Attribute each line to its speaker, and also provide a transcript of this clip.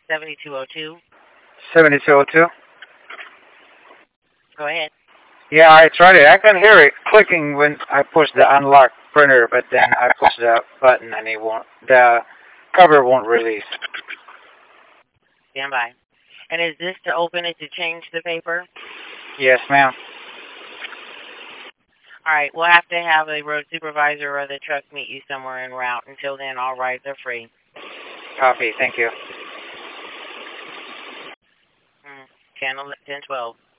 Speaker 1: 7202.
Speaker 2: 7202?
Speaker 1: Go ahead.
Speaker 2: Yeah, I tried it. I can hear it clicking when I push the unlock printer, but then I push the button and the cover won't release.
Speaker 1: Stand by. And is this to open it to change the paper?
Speaker 2: Yes, ma'am.
Speaker 1: All right, we'll have to have a road supervisor or the truck meet you somewhere en route. Until then, all rides are free.
Speaker 2: Copy, thank you.
Speaker 1: 10, 12.